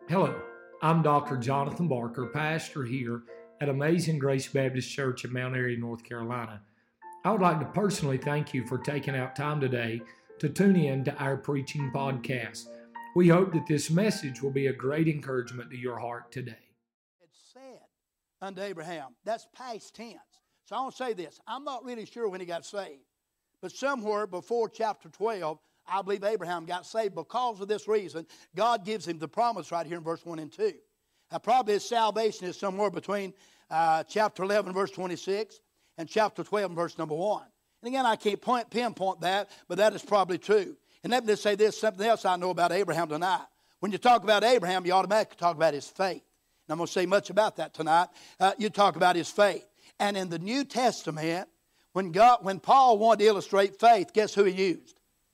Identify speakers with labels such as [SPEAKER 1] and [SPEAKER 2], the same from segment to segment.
[SPEAKER 1] Hello, I'm Dr. Jonathan Barker, pastor here at Amazing Grace Baptist Church in Mount Airy, North Carolina. I would like to personally thank you for taking out time today to tune in to our preaching podcast. We hope that this message will be a great encouragement to your heart today.
[SPEAKER 2] It's said unto Abraham. That's past tense. So I want to say this. I'm not really sure when he got saved. But somewhere before chapter 12, I believe Abraham got saved. Because of this reason, God gives him the promise right here in verse 1 and 2. Probably his salvation is somewhere between chapter 11, verse 26, and chapter 12, verse number 1. And again, I can't pinpoint that, but that is probably true. And let me just say this, something else I know about Abraham tonight. When you talk about Abraham, you automatically talk about his faith. And I'm going to say much about that tonight. You talk about his faith. And in the New Testament, when Paul wanted to illustrate faith, guess who he used?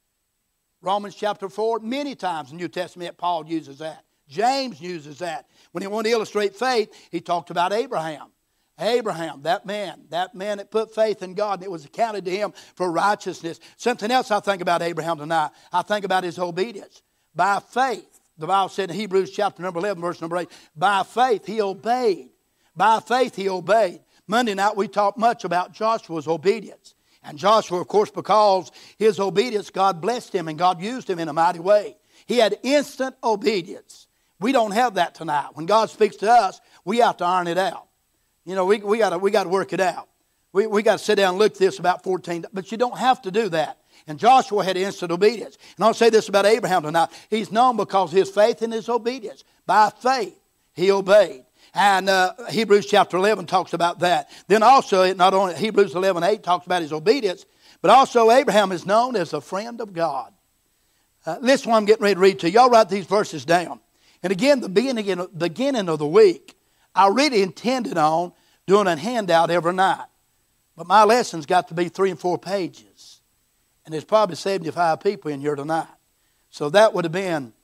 [SPEAKER 2] Romans chapter 4, many times in the New Testament, Paul uses that. James uses that. When he wanted to illustrate faith, he talked about Abraham. Abraham, that man that put faith in God, and it was accounted to him for righteousness. Something else I think about Abraham tonight, I think about his obedience. By faith, the Bible said in Hebrews chapter number 11, verse number 8, by faith he obeyed. By faith he obeyed. Monday night we talked much about Joshua's obedience. And Joshua, of course, because his obedience, God blessed him and God used him in a mighty way. He had instant obedience. We don't have that tonight. When God speaks to us, we have to iron it out. You know, we got to work it out. We got to sit down and look at this about 14. But you don't have to do that. And Joshua had instant obedience. And I'll say this about Abraham tonight. He's known because of his faith and his obedience. By faith, he obeyed. And Hebrews chapter 11 talks about that. Then also, not only Hebrews 11:8 talks about his obedience, but also Abraham is known as a friend of God. Listen what I'm getting ready to read to you. Y'all write these verses down. And again, the beginning of the week, I really intended on doing a handout every night. But my lessons got to be 3 and 4 pages. And there's probably 75 people in here tonight. So that would have been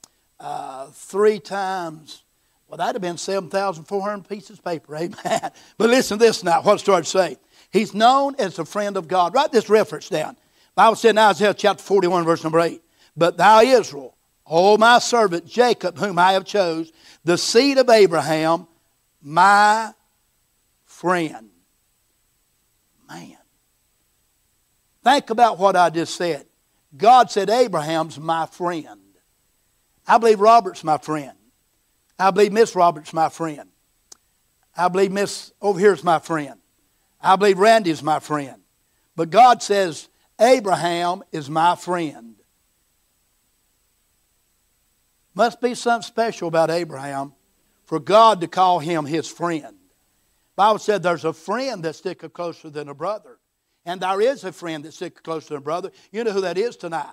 [SPEAKER 2] 3 times... Well, that would have been 7,400 pieces of paper, amen. But listen to this now, what it started to say. He's known as a friend of God. Write this reference down. The Bible said in Isaiah chapter 41, verse number 8, but thou Israel, O my servant Jacob, whom I have chose, the seed of Abraham, my friend. Man. Think about what I just said. God said Abraham's my friend. I believe Robert's my friend. I believe Miss Roberts' my friend. I believe Miss over here is my friend. I believe Randy's my friend. But God says, Abraham is my friend. Must be something special about Abraham for God to call him his friend. The Bible said there's a friend that sticketh closer than a brother. And there is a friend that sticketh closer than a brother. You know who that is tonight.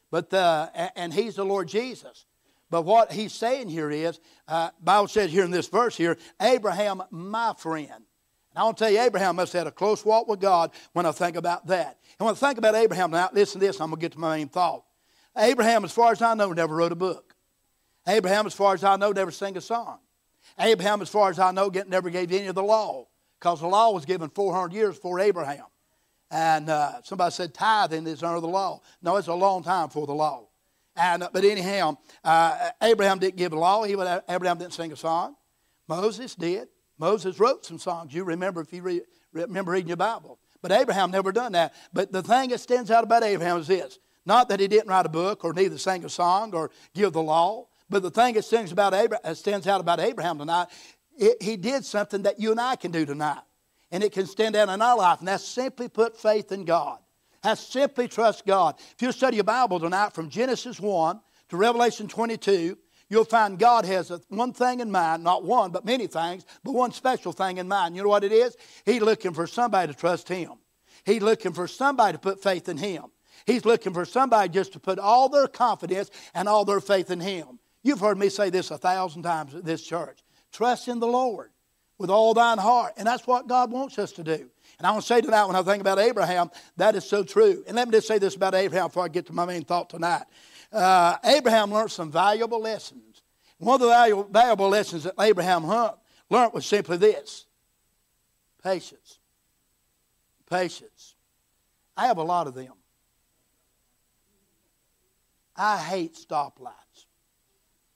[SPEAKER 2] And he's the Lord Jesus. But what he's saying here is, Bible says here in this verse here, Abraham, my friend. And I want to tell you, Abraham must have had a close walk with God when I think about that. And when I think about Abraham now, listen to this, I'm going to get to my main thought. Abraham, as far as I know, never wrote a book. Abraham, as far as I know, never sang a song. Abraham, as far as I know, never gave any of the law. Because the law was given 400 years before Abraham. And somebody said tithing is under the law. No, it's a long time before the law. But anyhow, Abraham didn't give a law. Abraham didn't sing a song. Moses did. Moses wrote some songs. You remember if you remember reading your Bible. But Abraham never done that. But the thing that stands out about Abraham is this. Not that he didn't write a book or neither sing a song or give the law. But the thing that stands out about Abraham tonight, he did something that you and I can do tonight. And it can stand out in our life. And that's simply put faith in God. Has simply trust God. If you study your Bible tonight from Genesis 1 to Revelation 22, you'll find God has one thing in mind, not one, but many things, but one special thing in mind. You know what it is? He's looking for somebody to trust Him. He's looking for somebody to put faith in Him. He's looking for somebody just to put all their confidence and all their faith in Him. You've heard me say this 1,000 times at this church. Trust in the Lord with all thine heart. And that's what God wants us to do. And I want to say tonight, when I think about Abraham, that is so true. And let me just say this about Abraham before I get to my main thought tonight. Abraham learned some valuable lessons. One of the valuable lessons that Abraham learned was simply this. Patience. Patience. I have a lot of them. I hate stoplights.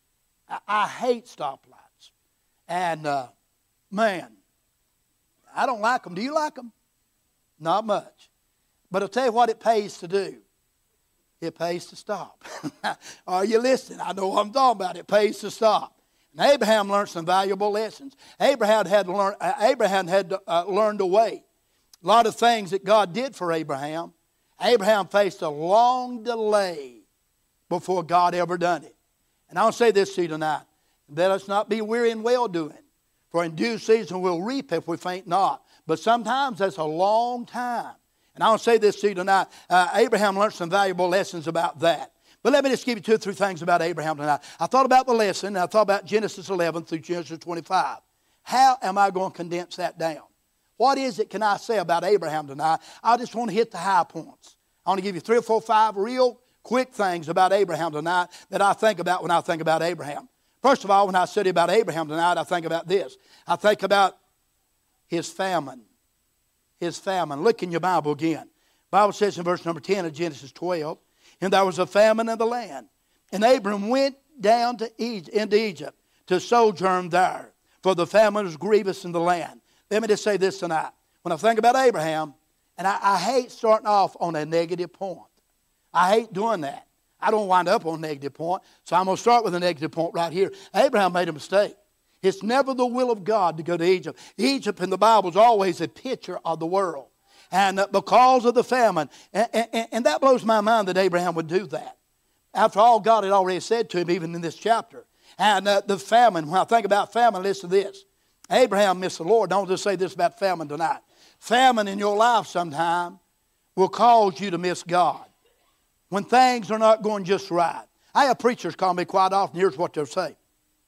[SPEAKER 2] I hate stoplights. And, man, I don't like them. Do you like them? Not much. But I'll tell you what it pays to do. It pays to stop. Are you listening? I know what I'm talking about. It pays to stop. And Abraham learned some valuable lessons. Abraham had learned to wait. A lot of things that God did for Abraham. Abraham faced a long delay before God ever done it. And I'll say this to you tonight. Let us not be weary in well-doing. For in due season we'll reap if we faint not. But sometimes that's a long time. And I'll say this to you tonight. Abraham learned some valuable lessons about that. But let me just give you 2 or 3 things about Abraham tonight. I thought about the lesson, and I thought about Genesis 11 through Genesis 25. How am I going to condense that down? What is it can I say about Abraham tonight? I just want to hit the high points. I want to give you 3 or 4 or 5 real quick things about Abraham tonight that I think about when I think about Abraham. First of all, when I study about Abraham tonight, I think about this. I think about his famine. His famine. Look in your Bible again. The Bible says in verse number 10 of Genesis 12, and there was a famine in the land. And Abram went down to into Egypt to sojourn there, for the famine was grievous in the land. Let me just say this tonight. When I think about Abraham, and I hate starting off on a negative point. I hate doing that. I don't wind up on a negative point, so I'm going to start with a negative point right here. Abraham made a mistake. It's never the will of God to go to Egypt. Egypt in the Bible is always a picture of the world. And because of the famine, and that blows my mind that Abraham would do that. After all, God had already said to him, even in this chapter. And the famine, when I think about famine, listen to this. Abraham missed the Lord. Don't just say this about famine tonight. Famine in your life sometime will cause you to miss God. When things are not going just right. I have preachers call me quite often. Here's what they'll say.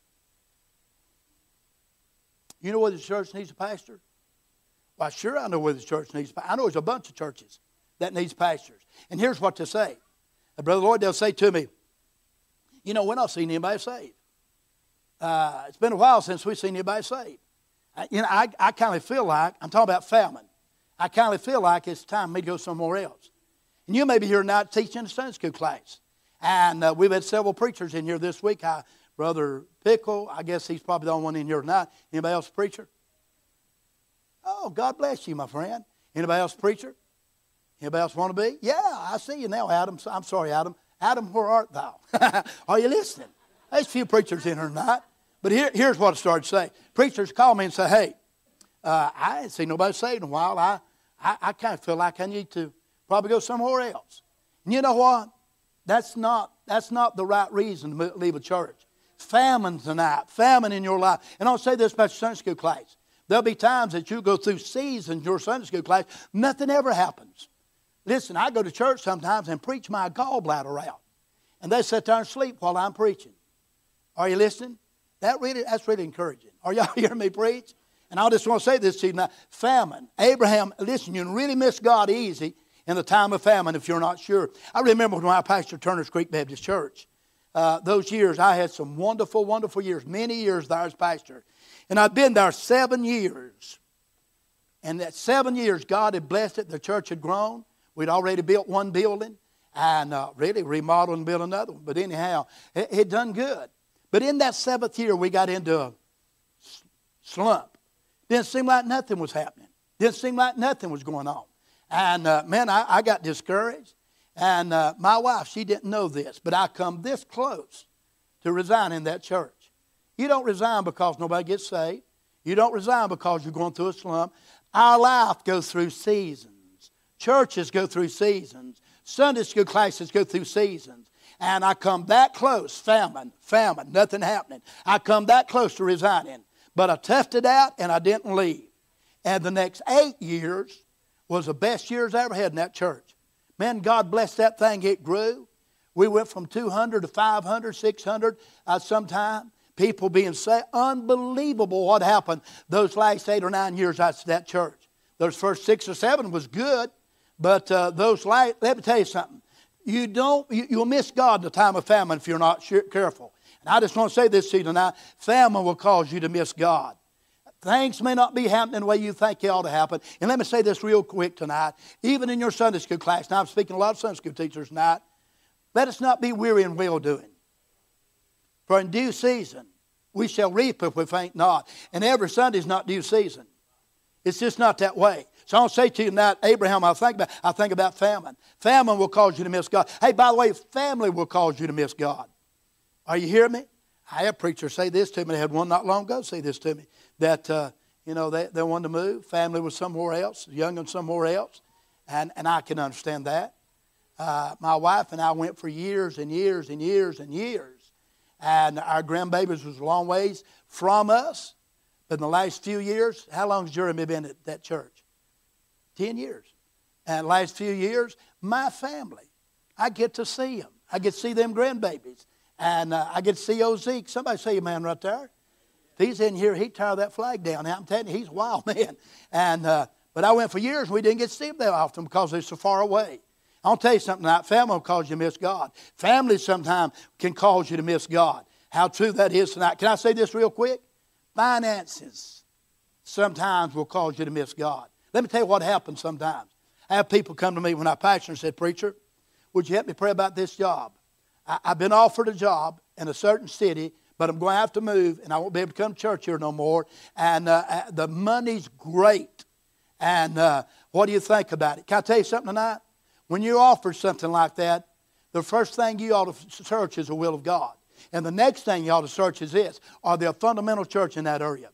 [SPEAKER 2] You know where the church needs a pastor? Well, sure I know where the church needs a pastor. I know there's a bunch of churches that needs pastors. And here's what they say. Brother Lloyd, they'll say to me, you know, we're not seeing anybody saved. It's been a while since we've seen anybody saved. I kind of feel like, I'm talking about famine, I kind of feel like it's time for me to go somewhere else. And you may be here tonight teaching a Sunday school class. And we've had several preachers in here this week. Brother Pickle, I guess he's probably the only one in here tonight. Anybody else a preacher? Oh, God bless you, my friend. Anybody else a preacher? Anybody else want to be? Yeah, I see you now, Adam. I'm sorry, Adam. Adam, where art thou? Are you listening? There's a few preachers in here tonight. But here's what I started to say. Preachers call me and say, hey, I ain't seen nobody saved in a while. I kind of feel like I need to probably go somewhere else. And you know what? That's not the right reason to leave a church. Famine tonight, famine in your life. And I'll say this about your Sunday school class. There'll be times that you go through seasons in your Sunday school class, nothing ever happens. Listen, I go to church sometimes and preach my gallbladder out. And they sit there and sleep while I'm preaching. Are you listening? That's really encouraging. Are y'all hearing me preach? And I just want to say this to you now. Famine. Abraham, listen, you can really miss God easy in the time of famine if you're not sure. I remember when I pastored Turner's Creek Baptist Church. Those years, I had some wonderful, wonderful years. Many years there as pastor. And I'd been there 7 years. And that 7 years, God had blessed it. The church had grown. We'd already built one building. And really remodeled and built another one. But anyhow, it had done good. But in that 7th year, we got into a slump. Didn't seem like nothing was happening. Didn't seem like nothing was going on. And, man, I got discouraged. And my wife, she didn't know this, but I come this close to resigning that church. You don't resign because nobody gets saved. You don't resign because you're going through a slump. Our life goes through seasons. Churches go through seasons. Sunday school classes go through seasons. And I come that close, famine, nothing happening. I come that close to resigning. But I toughed it out and I didn't leave. And the next 8 years was the best years I ever had in that church. Man, God bless that thing. It grew. We went from 200 to 500, 600 sometime. People being saved. Unbelievable what happened those last 8 or 9 years out of that church. Those first 6 or 7 was good. But those last, let me tell you something. You'll miss God in the time of famine if you're not careful. And I just want to say this to you tonight. Famine will cause you to miss God. Things may not be happening the way you think they ought to happen. And let me say this real quick tonight. Even in your Sunday school class, now I'm speaking to a lot of Sunday school teachers tonight, let us not be weary in well-doing. For in due season we shall reap if we faint not. And every Sunday's not due season. It's just not that way. So I want to say to you tonight, Abraham, I think about famine. Famine will cause you to miss God. Hey, by the way, family will cause you to miss God. Are you hearing me? I had preachers say this to me. They had one not long ago say this to me. That, they wanted to move. Family was somewhere else. Young and somewhere else. And I can understand that. My wife and I went for years and years and years and years. And our grandbabies was a long ways from us. But in the last few years, how long has Jeremy been at that church? 10 years. And the last few years, my family, I get to see them. I get to see them grandbabies. And I get to see old Zeke. Somebody say amen right there. If he's in here, he'd tear that flag down. I'm telling you, he's a wild man. And but I went for years and we didn't get to see them that often because they're so far away. I'll tell you something tonight. Family will cause you to miss God. Family sometimes can cause you to miss God. How true that is tonight. Can I say this real quick? Finances sometimes will cause you to miss God. Let me tell you what happens sometimes. I have people come to me when I pastor and said, "Preacher, would you help me pray about this job? I've been offered a job in a certain city, but I'm going to have to move, and I won't be able to come to church here no more. And the money's great. And what do you think about it?" Can I tell you something tonight? When you're offered something like that, the first thing you ought to search is the will of God. And the next thing you ought to search is this: are there a fundamental church in that area?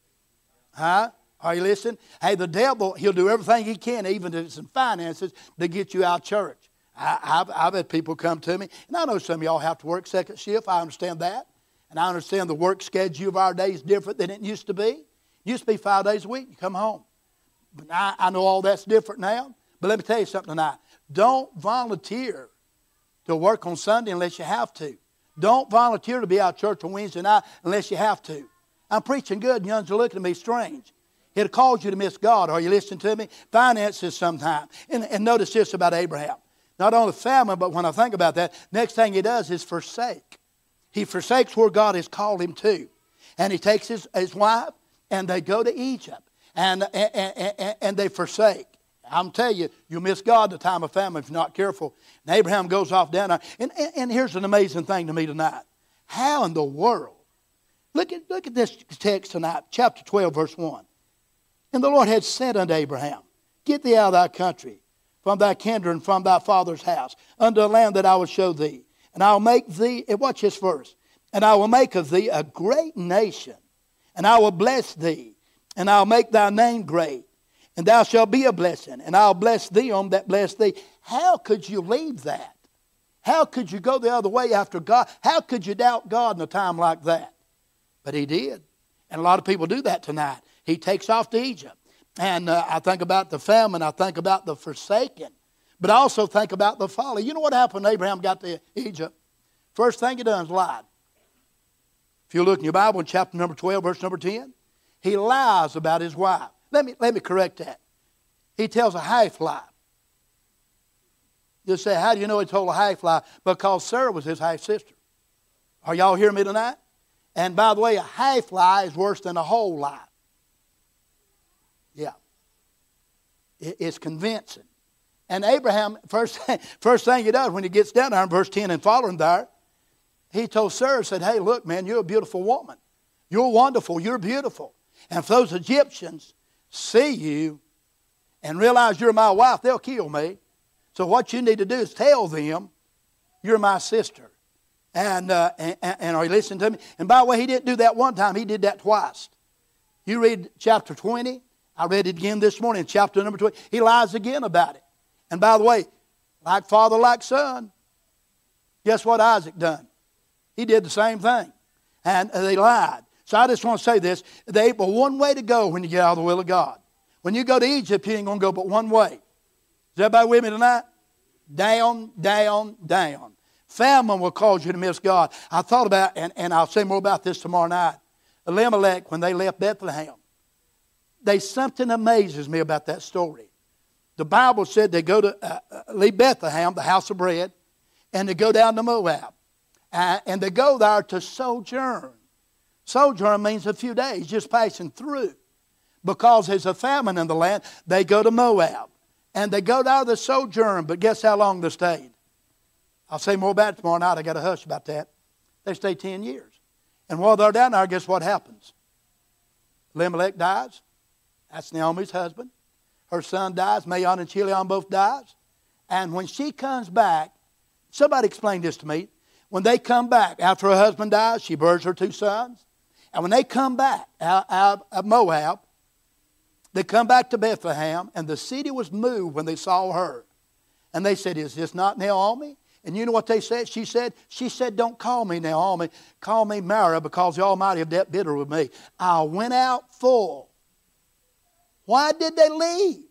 [SPEAKER 2] Huh? Are you listening? Hey, the devil, he'll do everything he can, even if it's in finances, to get you out of church. I've had people come to me, and I know some of y'all have to work second shift. I understand that. And I understand the work schedule of our day is different than it used to be. It used to be 5 days a week. You come home. But I know all that's different now. But let me tell you something tonight. Don't volunteer to work on Sunday unless you have to. Don't volunteer to be out of church on Wednesday night unless you have to. I'm preaching good and young's are looking at me strange. It'll cause you to miss God. Are you listening to me? Finances sometimes. And notice this about Abraham. Not only famine, but when I think about that, next thing he does is forsake. He forsakes where God has called him to. And he takes his wife and they go to Egypt. And they forsake. I'm telling you, you'll miss God in the time of famine if you're not careful. And Abraham goes off down there. And here's an amazing thing to me tonight. How in the world? Look at this text tonight, chapter 12, verse 1. And the Lord had said unto Abraham, "Get thee out of thy country, from thy kindred, and from thy father's house, unto a land that I will show thee. And I will make thee," and watch this verse, "and I will make of thee a great nation, and I will bless thee, and I will make thy name great, and thou shalt be a blessing, and I will bless thee on that bless thee." How could you leave that? How could you go the other way after God? How could you doubt God in a time like that? But he did. And a lot of people do that tonight. He takes off to Egypt. And I think about the famine. I think about the forsaken. But I also think about the folly. You know what happened when Abraham got to Egypt? First thing he done is lied. If you look in your Bible in chapter number 12, verse number 10, he lies about his wife. Let me correct that. He tells a half lie. You say, how do you know he told a half lie? Because Sarah was his half sister. Are y'all hearing me tonight? And by the way, a half lie is worse than a whole lie. Yeah. It's convincing. And Abraham, first thing he does when he gets down there in verse 10 and following there, he told Sarah, said, "Hey, look, man, you're a beautiful woman. You're wonderful. You're beautiful. And if those Egyptians see you and realize you're my wife, they'll kill me. So what you need to do is tell them you're my sister." And are you listening to me? And by the way, he didn't do that one time. He did that twice. You read chapter 20. I read it again this morning, chapter number 20. He lies again about it. And by the way, like father, like son, guess what Isaac done? He did the same thing. And they lied. So I just want to say this. There ain't but one way to go when you get out of the will of God. When you go to Egypt, you ain't going to go but one way. Is everybody with me tonight? Down, down, down. Famine will cause you to miss God. I thought about, and I'll say more about this tomorrow night, Elimelech, when they left Bethlehem. Something amazes me about that story. The Bible said they go to leave Bethlehem, the house of bread, and they go down to Moab. And they go there to sojourn. Sojourn means a few days, just passing through. Because there's a famine in the land, they go to Moab. And they go down to sojourn, but guess how long they stayed? I'll say more about it tomorrow night. I got to hush about that. They stay 10 years. And while they're down there, guess what happens? Elimelech dies. That's Naomi's husband. Her son dies. Mahlon and Chilion both dies. And when she comes back, somebody explain this to me. When they come back, after her husband dies, she buries her 2 sons. And when they come back out of Moab, they come back to Bethlehem, and the city was moved when they saw her. And they said, is this not Naomi? And you know what they said? She said, don't call me Naomi. Call me Mara, because the Almighty have dealt bitter with me. I went out full. Why did they leave?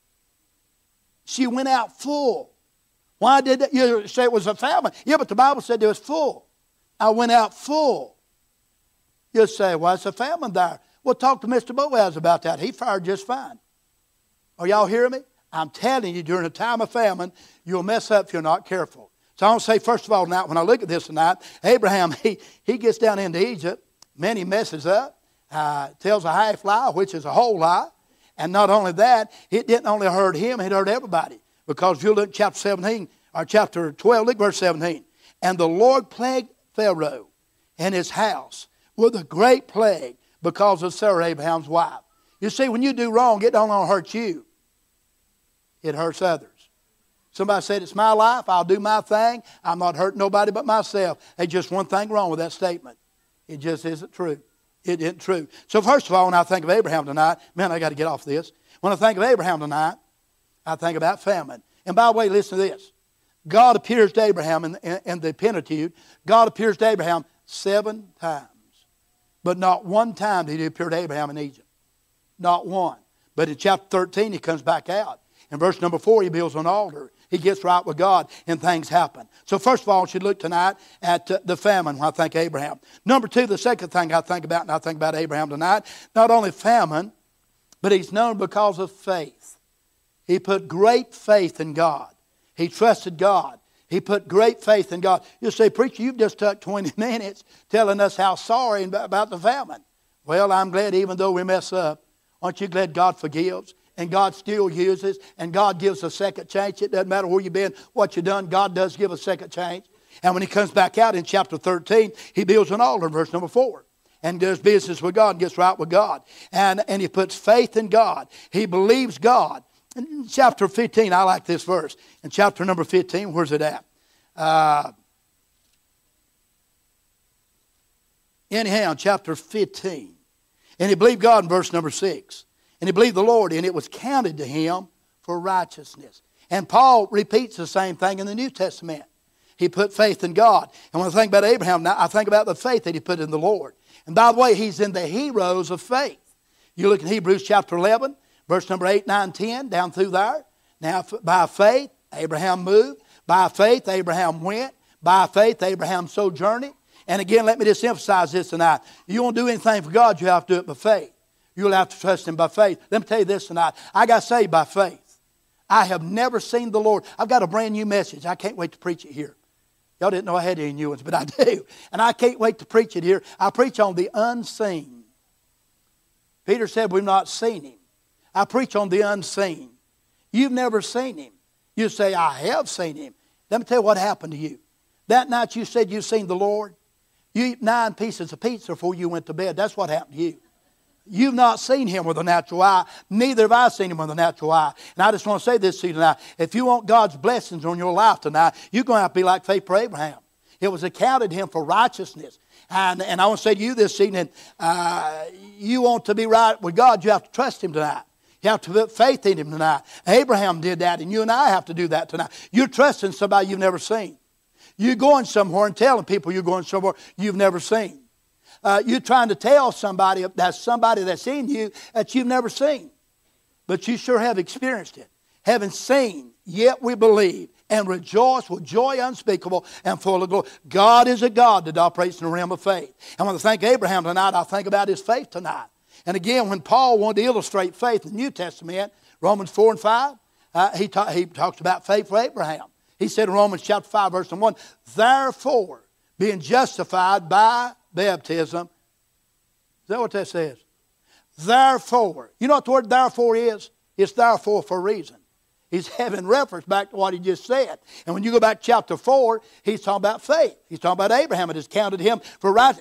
[SPEAKER 2] She went out full. Why did they? You say it was a famine. Yeah, but the Bible said it was full. I went out full. You say, well, it's a famine there. Well, talk to Mr. Boaz about that. He fared just fine. Are y'all hearing me? I'm telling you, during a time of famine, you'll mess up if you're not careful. So I want to say, first of all, tonight, when I look at this tonight, Abraham, he gets down into Egypt. Man, he messes up, tells a half lie, which is a whole lie. And not only that, it didn't only hurt him, it hurt everybody. Because if you look at chapter 17, or chapter 12, look verse 17. And the Lord plagued Pharaoh and his house with a great plague because of Sarah, Abraham's wife. You see, when you do wrong, it don't only hurt you. It hurts others. Somebody said, it's my life, I'll do my thing. I'm not hurting nobody but myself. There's just one thing wrong with that statement. It just isn't true. It isn't true. So first of all, when I think of Abraham tonight, man, I got to get off this. When I think of Abraham tonight, I think about famine. And by the way, listen to this. God appears to Abraham in the Pentateuch. God appears to Abraham 7 times. But not one time did he appear to Abraham in Egypt. Not one. But in chapter 13, he comes back out. In verse number 4, he builds an altar. He gets right with God, and things happen. So first of all, I should look tonight at the famine when I think of Abraham. Number 2, the second thing I think about, and I think about Abraham tonight, not only famine, but he's known because of faith. He put great faith in God. He trusted God. He put great faith in God. You say, preacher, you've just took 20 minutes telling us how sorry about the famine. Well, I'm glad even though we mess up, aren't you glad God forgives? And God still uses, and God gives a second chance. It doesn't matter where you've been, what you've done, God does give a second chance. And when he comes back out in chapter 13, he builds an altar in verse number 4. And does business with God and gets right with God. And he puts faith in God. He believes God. In chapter 15, I like this verse. In chapter number 15, where's it at? Anyhow, chapter 15. And he believed God in verse number 6. And he believed the Lord, and it was counted to him for righteousness. And Paul repeats the same thing in the New Testament. He put faith in God. And when I think about Abraham, now I think about the faith that he put in the Lord. And by the way, he's in the heroes of faith. You look at Hebrews chapter 11, verse number 8, 9, 10, down through there. Now, by faith, Abraham moved. By faith, Abraham went. By faith, Abraham sojourned. And again, let me just emphasize this tonight. You want to do anything for God, you have to do it by faith. You'll have to trust him by faith. Let me tell you this tonight. I got saved by faith. I have never seen the Lord. I've got a brand new message. I can't wait to preach it here. Y'all didn't know I had any new ones, but I do. And I can't wait to preach it here. I preach on the unseen. Peter said we've not seen him. I preach on the unseen. You've never seen him. You say, I have seen him. Let me tell you what happened to you. That night you said you've seen the Lord. You eat 9 pieces of pizza before you went to bed. That's what happened to you. You've not seen him with a natural eye. Neither have I seen him with a natural eye. And I just want to say this to you tonight. If you want God's blessings on your life tonight, you're going to have to be like faith for Abraham. It was accounted to him for righteousness. And I want to say to you this evening, you want to be right with God, you have to trust him tonight. You have to put faith in him tonight. Abraham did that, and you and I have to do that tonight. You're trusting somebody you've never seen. You're going somewhere and telling people you're going somewhere you've never seen. You're trying to tell somebody that's in you that you've never seen. But you sure have experienced it. Having seen, yet we believe and rejoice with joy unspeakable and full of glory. God is a God that operates in the realm of faith. And when I think of Abraham tonight, I think about his faith tonight. And again, when Paul wanted to illustrate faith in the New Testament, Romans 4 and 5, he talks about faith for Abraham. He said in Romans chapter 5, verse 1, therefore, being justified by baptism. Is that what that says? Therefore. You know what the word therefore is? It's therefore for a reason. He's having reference back to what he just said. And when you go back to chapter 4, he's talking about faith. He's talking about Abraham. It is counted him for right.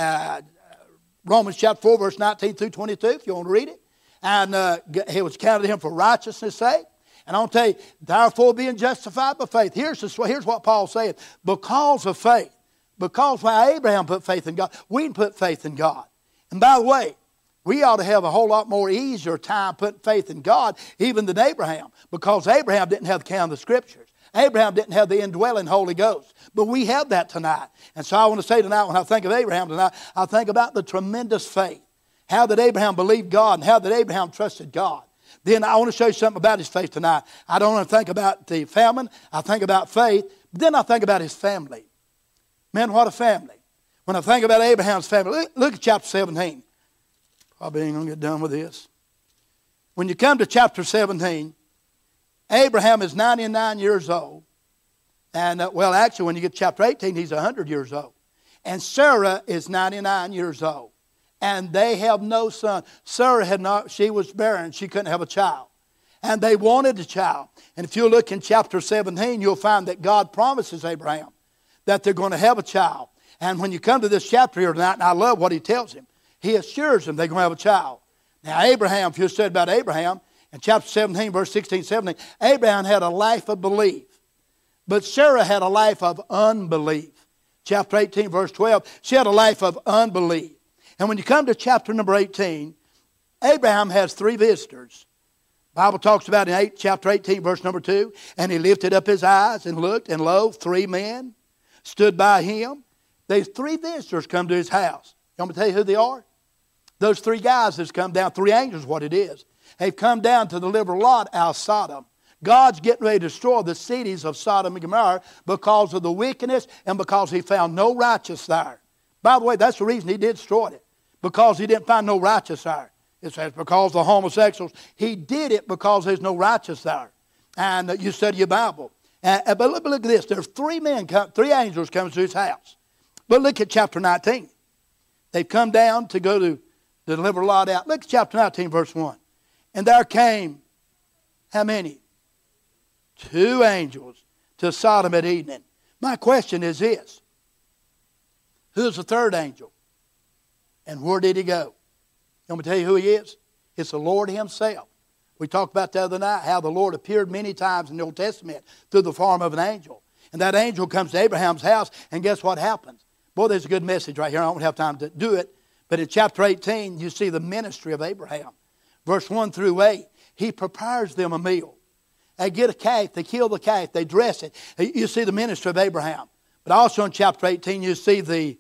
[SPEAKER 2] Romans chapter 4, verse 19 through 22, if you want to read it. And it was counted him for righteousness' sake. And I'll tell you, therefore being justified by faith. Here's what Paul said. Because of faith. Because why Abraham put faith in God, we can put faith in God. And by the way, we ought to have a whole lot more easier time putting faith in God even than Abraham. Because Abraham didn't have the count of the Scriptures. Abraham didn't have the indwelling Holy Ghost. But we have that tonight. And so I want to say tonight, when I think of Abraham tonight, I think about the tremendous faith. How that Abraham believed God and how that Abraham trusted God. Then I want to show you something about his faith tonight. I don't want to think about the famine. I think about faith. But then I think about his family. Man, what a family. When I think about Abraham's family, look at chapter 17. Probably ain't going to get done with this. When you come to chapter 17, Abraham is 99 years old. And, actually, when you get to chapter 18, he's 100 years old. And Sarah is 99 years old. And they have no son. Sarah she was barren. She couldn't have a child. And they wanted a child. And if you look in chapter 17, you'll find that God promises Abraham that they're going to have a child. And when you come to this chapter here tonight, and I love what he tells him, he assures them they're going to have a child. Now, Abraham, if you said about Abraham, in chapter 17, verse 16, 17, Abraham had a life of belief. But Sarah had a life of unbelief. Chapter 18, verse 12, she had a life of unbelief. And when you come to chapter number 18, Abraham has 3 visitors. The Bible talks about in chapter 18, verse number 2, and he lifted up his eyes and looked, and lo, 3 men stood by him. These 3 visitors come to his house. You want me to tell you who they are? Those 3 guys that's come down, 3 angels, what it is. They've come down to deliver Lot out of Sodom. God's getting ready to destroy the cities of Sodom and Gomorrah because of the wickedness and because he found no righteous there. By the way, that's the reason he did destroy it. Because he didn't find no righteous there. It says because the homosexuals. He did it because there's no righteous there. And you study your Bible. But look at this. There's 3 angels come to his house. But look at chapter 19. They've come down to go to deliver Lot out. Look at chapter 19, verse 1. And there came, how many? 2 angels to Sodom at evening. My question is this. Who's the 3rd angel? And where did he go? I'm going to tell you who he is. It's the Lord himself. We talked about the other night how the Lord appeared many times in the Old Testament through the form of an angel. And that angel comes to Abraham's house, and guess what happens? Boy, there's a good message right here. I don't have time to do it. But in chapter 18, you see the ministry of Abraham. Verse 1 through 8, he prepares them a meal. They get a calf, they kill the calf, they dress it. You see the ministry of Abraham. But also in chapter 18, you see the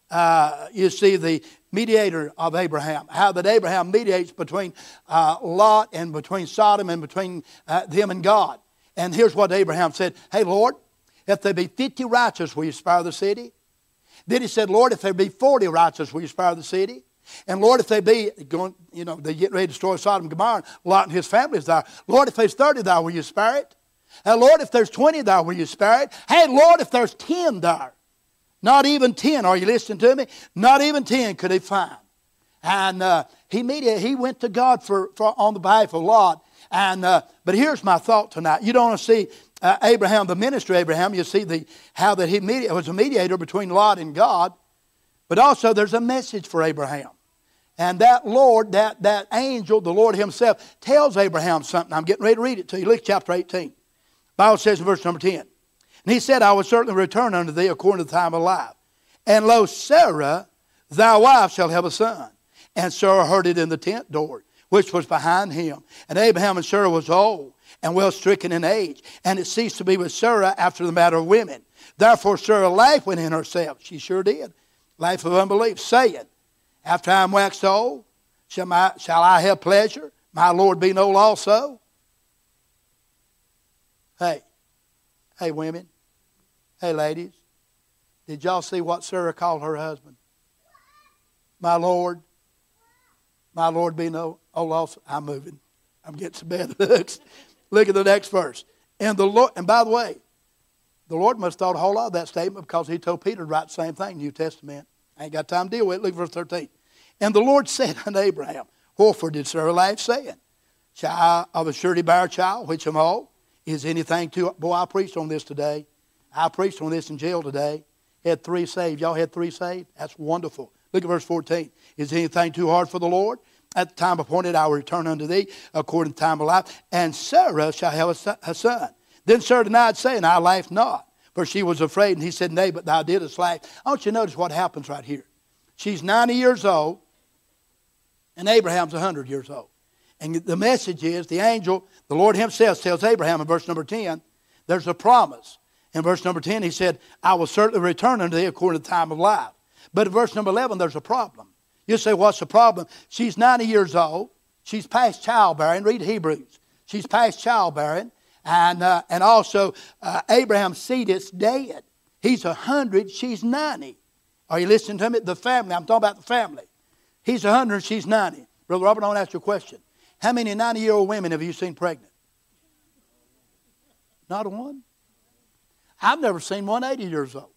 [SPEAKER 2] mediator of Abraham. How that Abraham mediates between Lot and between Sodom and between them and God. And here's what Abraham said. Hey, Lord, if there be 50 righteous, will you spare the city? Then he said, Lord, if there be 40 righteous, will you spare the city? And Lord, if they be going, they get ready to destroy Sodom and Gomorrah, Lot and his family is there. Lord, if there's 30 there, will you spare it? And Lord, if there's 20 there, will you spare it? Hey, Lord, if there's 10 there. Not even 10, are you listening to me? Not even 10 could he find. And he went to God for on the behalf of Lot. And but here's my thought tonight. You don't want to see Abraham, the ministry of Abraham. You see how that he was a mediator between Lot and God. But also there's a message for Abraham. And that Lord, that angel, the Lord himself, tells Abraham something. I'm getting ready to read it to you. Look at chapter 18. The Bible says in verse number 10. And he said, I will certainly return unto thee according to the time of life. And lo, Sarah, thy wife, shall have a son. And Sarah heard it in the tent door, which was behind him. And Abraham and Sarah was old and well stricken in age. And it ceased to be with Sarah after the matter of women. Therefore Sarah laughed within herself. She sure did. Life of unbelief, saying, after I am waxed old, shall I have pleasure? My Lord being old also? Hey, women. Hey, ladies. Did y'all see what Sarah called her husband? My Lord being old also. I'm moving. I'm getting some bad looks. Look at the next verse. And by the way, the Lord must have thought a whole lot of that statement because he told Peter to write the same thing in the New Testament. I ain't got time to deal with it. Look at verse 13. And the Lord said unto Abraham, wherefore did Sarah laugh, saying, shall I of a surety bear a child, which am old? Is anything too... Boy, I preached on this today. I preached on this in jail today. Had 3 saved. Y'all had 3 saved? That's wonderful. Look at verse 14. Is anything too hard for the Lord? At the time appointed I will return unto thee according to the time of life. And Sarah shall have a son. Then Sarah denied, saying, I laughed not. For she was afraid. And he said, Nay, but thou didst laugh. I want you to notice what happens right here. She's 90 years old. And Abraham's 100 years old. And the message is, the angel, the Lord himself tells Abraham in verse number 10, there's a promise. In verse number 10, he said, I will certainly return unto thee according to the time of life. But in verse number 11, there's a problem. You say, what's the problem? She's 90 years old. She's past childbearing. Read Hebrews. She's past childbearing. And also, Abraham's seed is dead. He's 100. She's 90. Are you listening to me? The family. I'm talking about the family. He's 100. She's 90. Brother Robert, I want to ask you a question. How many 90-year-old women have you seen pregnant? Not one. I've never seen one 80 years old.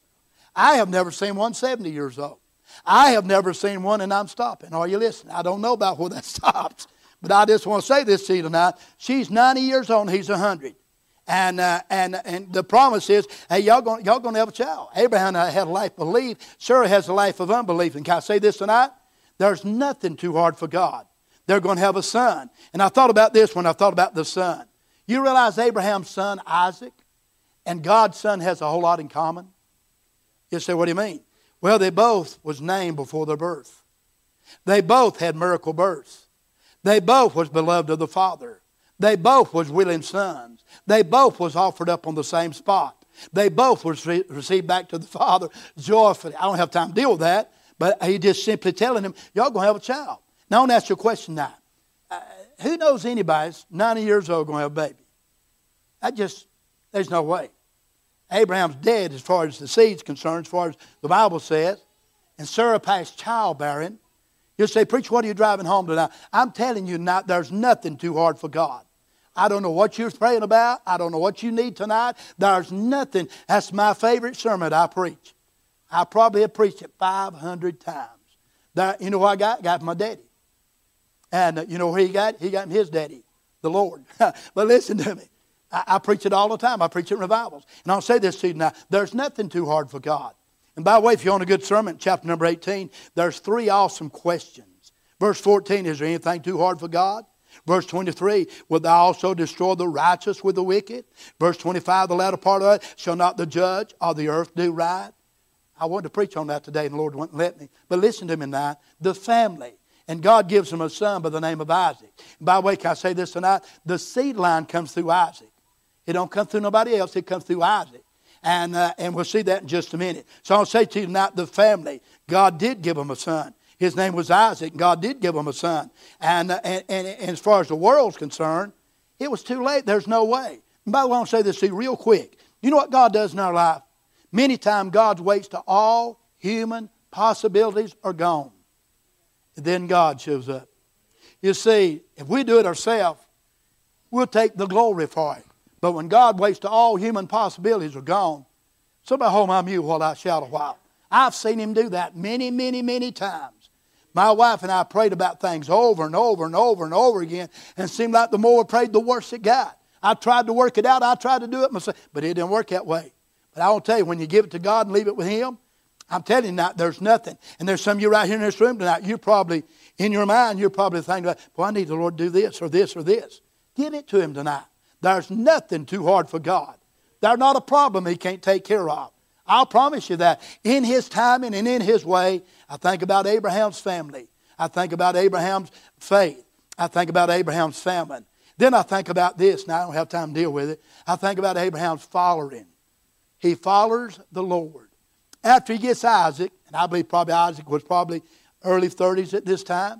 [SPEAKER 2] I have never seen one 70 years old. I have never seen one, and I'm stopping. Are you listening? I don't know about where that stops, but I just want to say this to you tonight. She's 90 years old, and he's 100. And the promise is, hey, y'all going to have a child. Abraham had a life of belief. Sarah has a life of unbelief. And can I say this tonight? There's nothing too hard for God. They're going to have a son. And I thought about this when I thought about the son. You realize Abraham's son, Isaac, and God's son has a whole lot in common? You say, what do you mean? Well, they both was named before their birth. They both had miracle births. They both was beloved of the Father. They both was willing sons. They both was offered up on the same spot. They both was received back to the Father joyfully. I don't have time to deal with that, but he just simply telling him, y'all going to have a child. Now, I want to ask you a question now. Who knows anybody's 90 years old going to have a baby? There's no way. Abraham's dead as far as the seed's concerned, as far as the Bible says. And Sarah passed childbearing. You'll say, preacher, what are you driving home tonight? I'm telling you tonight, there's nothing too hard for God. I don't know what you're praying about. I don't know what you need tonight. There's nothing. That's my favorite sermon I preach. I probably have preached it 500 times. You know what I got? I got my daddy. And you know where he got? He got his daddy, the Lord. But listen to me. I preach it all the time. I preach it in revivals. And I'll say this to you now. There's nothing too hard for God. And by the way, if you want a good sermon, chapter number 18, there's 3 awesome questions. Verse 14, is there anything too hard for God? Verse 23, will thou also destroy the righteous with the wicked? Verse 25, the latter part of it, shall not the judge of the earth do right? I wanted to preach on that today, and the Lord wouldn't let me. But listen to me now. The family. And God gives them a son by the name of Isaac. And by the way, can I say this tonight? The seed line comes through Isaac. It don't come through nobody else. It comes through Isaac. And we'll see that in just a minute. So I'll say to you tonight, the family, God did give them a son. His name was Isaac. God did give them a son. And as far as the world's concerned, it was too late. There's no way. And by the way, I want to say this to you real quick. You know what God does in our life? Many times God waits till all human possibilities are gone. And then God shows up. You see, if we do it ourselves, we'll take the glory for it. But when God waits till all human possibilities are gone, somebody hold my mute while I shout a while. I've seen Him do that many, many, many times. My wife and I prayed about things over and over and over and over again, and it seemed like the more we prayed, the worse it got. I tried to work it out. I tried to do it myself, but it didn't work that way. But I will tell you, when you give it to God and leave it with Him, I'm telling you tonight, there's nothing. And there's some of you right here in this room tonight, you're probably, in your mind, you're probably thinking about, well, I need the Lord to do this or this or this. Give it to Him tonight. There's nothing too hard for God. There's not a problem He can't take care of. I'll promise you that. In His timing and in His way, I think about Abraham's family. I think about Abraham's faith. I think about Abraham's famine. Then I think about this. Now, I don't have time to deal with it. I think about Abraham's following. He follows the Lord. After he gets Isaac, and I believe probably Isaac was probably early 30s at this time,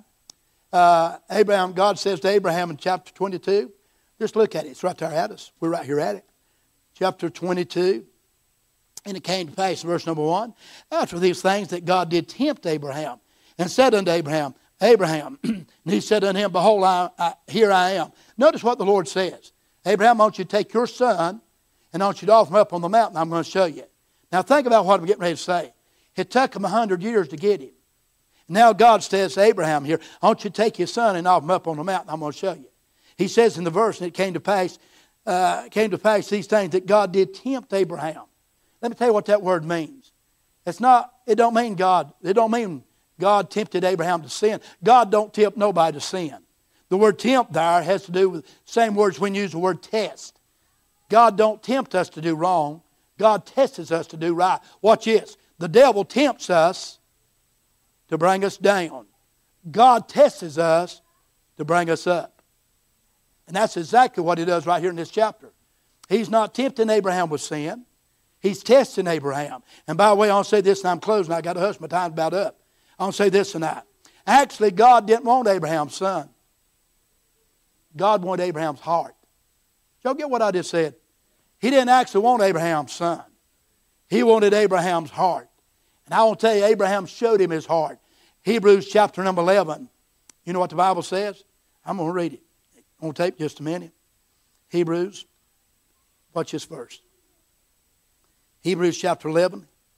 [SPEAKER 2] God says to Abraham in chapter 22, just look at it. It's right there at us. We're right here at it. Chapter 22. And it came to pass, verse number 1, after these things that God did tempt Abraham, and said unto Abraham, Abraham, and he said unto him, behold, here I am. Notice what the Lord says. Abraham, I want you to take your son, and I want you to offer him up on the mountain. I'm going to show you. Now think about what I'm getting ready to say. It took him 100 years to get him. Now God says to Abraham here, I want you to take your son and offer him up on the mountain. I'm going to show you. He says in the verse, and it came to pass, came to pass these things that God did tempt Abraham. Let me tell you what that word means. It don't mean God tempted Abraham to sin. God don't tempt nobody to sin. The word tempt there has to do with the same words when you use the word test. God don't tempt us to do wrong. God tests us to do right. Watch this. The devil tempts us to bring us down. God tests us to bring us up. And that's exactly what he does right here in this chapter. He's not tempting Abraham with sin. He's testing Abraham. And by the way, I'll say this and I'm closing. I got to hush, my time's about up. I'll say this tonight. Actually, God didn't want Abraham's son. God wanted Abraham's heart. Y'all get what I just said? He didn't actually want Abraham's son. He wanted Abraham's heart. And I want to tell you, Abraham showed him his heart. Hebrews chapter number 11. You know what the Bible says? I'm going to read it. I'm going to take just a minute. Hebrews. Watch this verse. Hebrews chapter 11.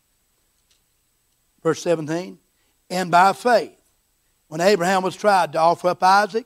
[SPEAKER 2] Verse 17. And by faith, when Abraham was tried to offer up Isaac,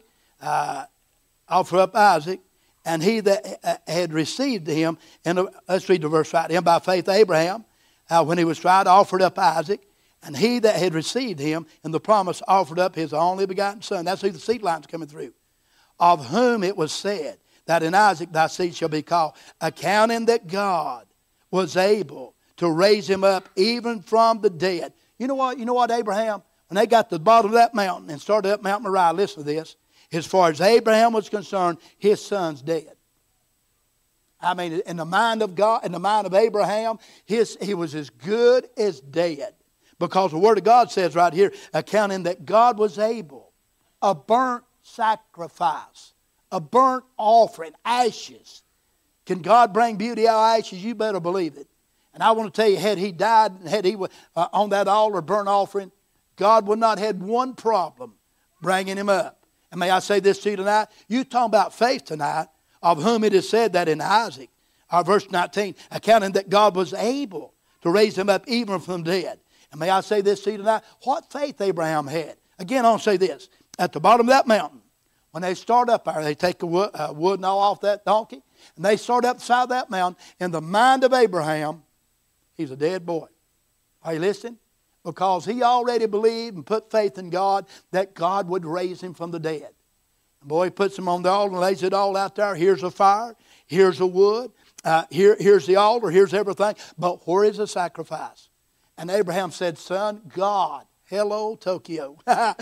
[SPEAKER 2] and he that had received him, and let's read the verse right. And by faith Abraham, when he was tried, offered up Isaac, and he that had received him in the promise offered up his only begotten son. That's who the seed line's coming through. Of whom it was said that in Isaac thy seed shall be called, accounting that God was able to raise him up even from the dead. You know what, Abraham? When they got to the bottom of that mountain and started up Mount Moriah, listen to this. As far as Abraham was concerned, his son's dead. I mean, in the mind of God, in the mind of Abraham, he was as good as dead. Because the Word of God says right here, accounting that God was able, a burnt sacrifice, a burnt offering, ashes. Can God bring beauty out of ashes? You better believe it. And I want to tell you, had he died, had he on that altar, burnt offering, God would not have had one problem bringing him up. And may I say this to you tonight? You talking about faith tonight, of whom it is said that in Isaac, verse 19, accounting that God was able to raise him up even from the dead. And may I say this to you tonight? What faith Abraham had. Again, I'll say this. At the bottom of that mountain, when they start up there, they take the wood and all off that donkey, and they start up the side of that mountain. In the mind of Abraham, he's a dead boy. Are you listening? Because he already believed and put faith in God that God would raise him from the dead. And boy, he puts him on the altar and lays it all out there. Here's a fire. Here's the wood. Here's the altar. Here's everything. But where is the sacrifice? And Abraham said, son, God, hello, Tokyo.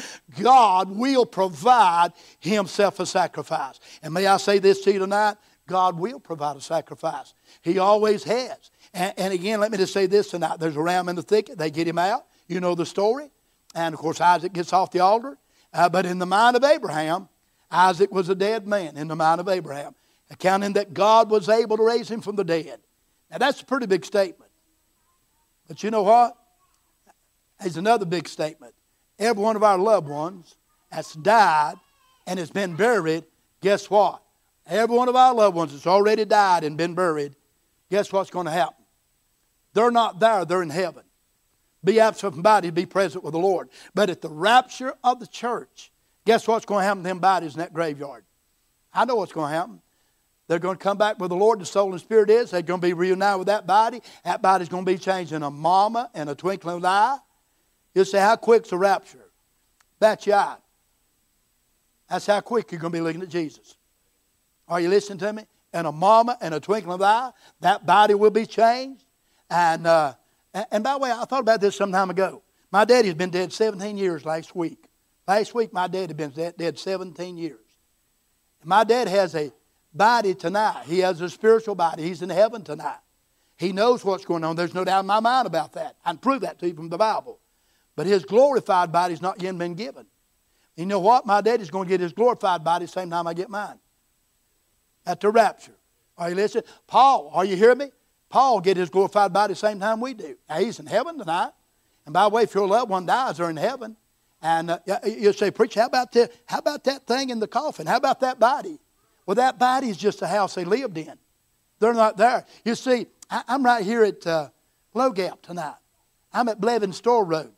[SPEAKER 2] God will provide himself a sacrifice. And may I say this to you tonight? God will provide a sacrifice. He always has. And again, let me just say this tonight. There's a ram in the thicket. They get him out. You know the story. And, of course, Isaac gets off the altar. But in the mind of Abraham, Isaac was a dead man in the mind of Abraham, accounting that God was able to raise him from the dead. Now, that's a pretty big statement. But you know what? There's another big statement. Every one of our loved ones that's died and has been buried, guess what? Every one of our loved ones that's already died and been buried, guess what's going to happen? They're not there, they're in heaven. Be absent from body, be present with the Lord. But at the rapture of the church, guess what's going to happen to them bodies in that graveyard? I know what's going to happen. They're going to come back where the Lord, the soul and spirit is. They're going to be reunited with that body. That body's going to be changed in a mama and a twinkling of an eye. You'll say, how quick's the rapture? Bet you eye. That's how quick you're going to be looking at Jesus. Are you listening to me? In a mama and a twinkling of an eye, that body will be changed. And by the way, I thought about this some time ago. My daddy's been dead 17 years last week. Last week, my dad had been dead 17 years. My dad has a body tonight. He has a spiritual body. He's in heaven tonight. He knows what's going on. There's no doubt in my mind about that. I can prove that to you from the Bible. But his glorified body's not yet been given. You know what? My daddy's going to get his glorified body the same time I get mine. At the rapture. Are you listening? Paul, are you hearing me? Paul get his glorified body the same time we do. Now, he's in heaven tonight. And by the way, if your loved one dies, they're in heaven. And you'll say, preacher, how about that thing in the coffin? How about that body? Well, that body is just a house they lived in. They're not there. You see, I'm right here at Low Gap tonight. I'm at Blevins Store Road,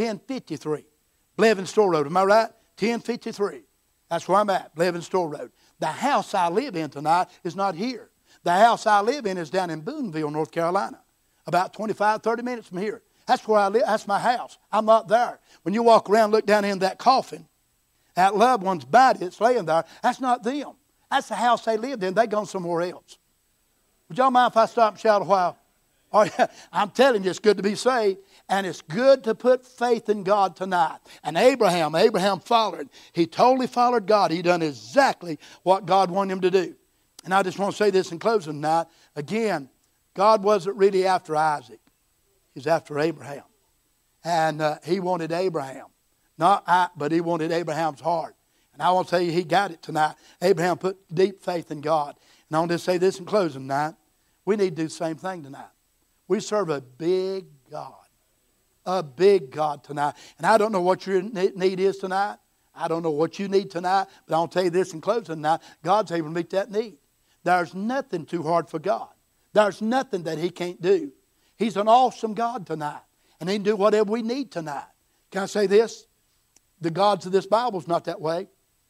[SPEAKER 2] 1053. Blevins Store Road, am I right? 1053. That's where I'm at, Blevins Store Road. The house I live in tonight is not here. The house I live in is down in Boonville, North Carolina, about 25, 30 minutes from here. That's where I live. That's my house. I'm not there. When you walk around, look down in that coffin, that loved one's body that's laying there, that's not them. That's the house they lived in. They gone somewhere else. Would y'all mind if I stop and shout a while? Oh, yeah. I'm telling you, it's good to be saved. And it's good to put faith in God tonight. And Abraham followed. He totally followed God. He done exactly what God wanted him to do. And I just want to say this in closing tonight. Again, God wasn't really after Isaac. He was after Abraham. And he wanted Abraham. But he wanted Abraham's heart. And I want to tell you, he got it tonight. Abraham put deep faith in God. And I want to say this in closing tonight. We need to do the same thing tonight. We serve a big God. A big God tonight. And I don't know what your need is tonight. I don't know what you need tonight. But I'll tell you this in closing tonight. God's able to meet that need. There's nothing too hard for God. There's nothing that He can't do. He's an awesome God tonight. And He can do whatever we need tonight. Can I say this? The gods of this Bible's not that way.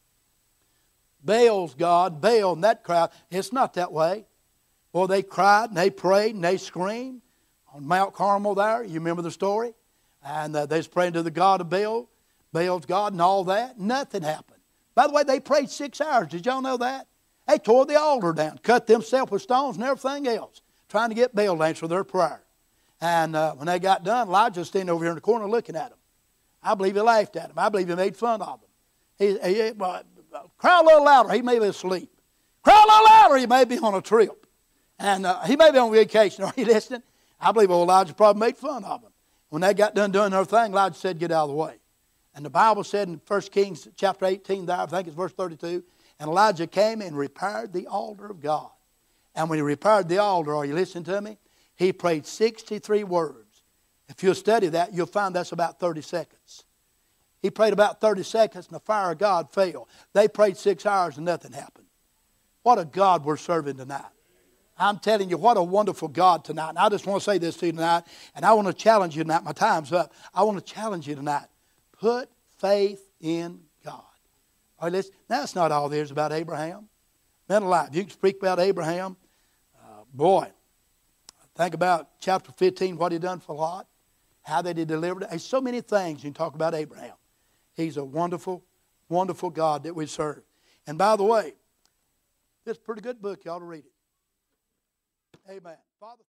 [SPEAKER 2] Baal's God, Baal and that crowd, it's not that way. Well, they cried and they prayed and they screamed on Mount Carmel there. You remember the story? And they was praying to the God of Baal, Baal's God and all that. Nothing happened. By the way, they prayed 6 hours. Did y'all know that? They tore the altar down, cut themselves with stones and everything else, trying to get Baal to answer their prayer. And when they got done, Elijah was standing over here in the corner looking at them. I believe he laughed at them. I believe he made fun of them. Cry a little louder. He may be asleep. Cry a little louder. He may be on a trip. And he may be on vacation. Are you listening? I believe old Elijah probably made fun of them. When they got done doing their thing, Elijah said, get out of the way. And the Bible said in 1 Kings chapter 18, there, I think it's verse 32, and Elijah came and repaired the altar of God. And when he repaired the altar, are you listening to me? He prayed 63 words. If you'll study that, you'll find that's about 30 seconds. He prayed about 30 seconds and the fire of God fell. They prayed 6 hours and nothing happened. What a God we're serving tonight. I'm telling you, what a wonderful God tonight. And I just want to say this to you tonight, and I want to challenge you tonight. My time's up. I want to challenge you tonight. Put faith in God. All right, listen. Now, that's not all there is about Abraham. Man alive, you can speak about Abraham. Boy, think about chapter 15, what he done for Lot, how they did deliver it. There's so many things you can talk about Abraham. He's a wonderful, wonderful God that we serve. And by the way, it's a pretty good book. You ought to read it. Amen. Father.